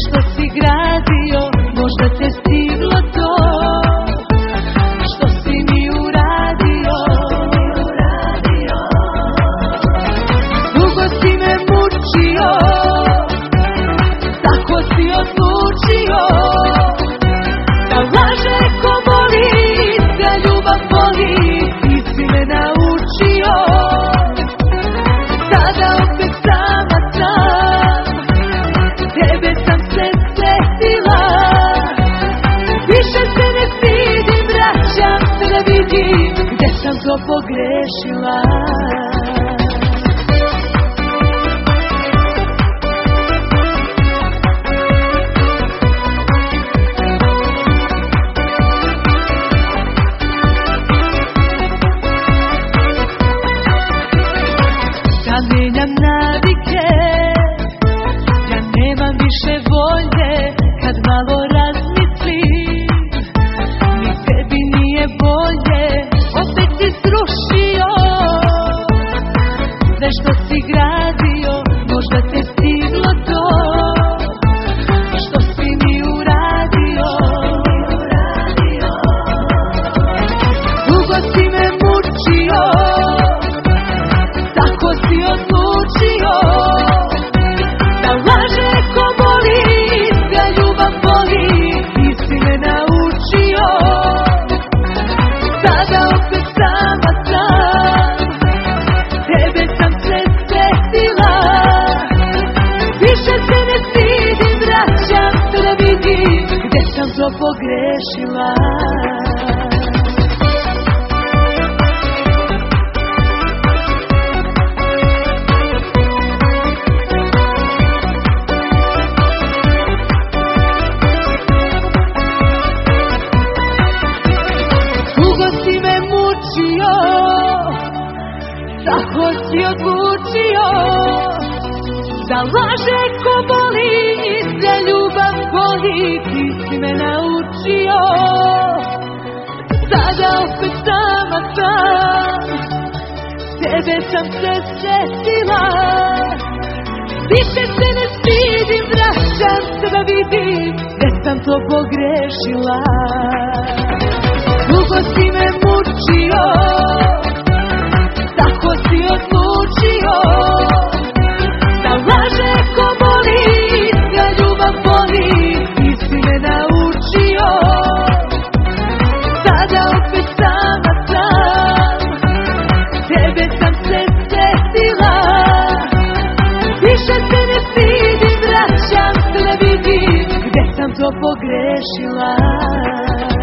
što si gradio, možda te stiglo to što si mi uradio. Dugo si me mučio, tako si odlučio da laže ko voli, da ljubav voli. Ti si me naučio, sada opet sama sam, tebe sam se setila. Više se ne stidim, vraćam se da vidim gde sam to pogrešila. Ja menjam navike, ja nemam više volje kad malo razmislim. Ni tebi nije bolje, opet si srušio sve što si gradio, možda te stiglo to što si mi uradio. Dugo si me mučio, tako si odlučio da laže ko voli, da ljubav voli. Ti si me naučio, sada opet sama sam, tebe sam se setila. Više se ne stidim, vraćam se da vidim gde sam to pogrešila. Tako si odlučio da laže ko voli, da ljubav voli. Ti si me naučio, sada opet sama sam, tebe sam se setila. Više se ne stidim, vraćam se da vidim gde sam to pogrešila. Dugo si me mučio, tako si odlučio da laže ko voli, da ljubav voli. Ti si me naučio, sada opet sama sam, tebe sam se setila. Više se ne stidim, vraćam se da vidim gde sam to pogrešila.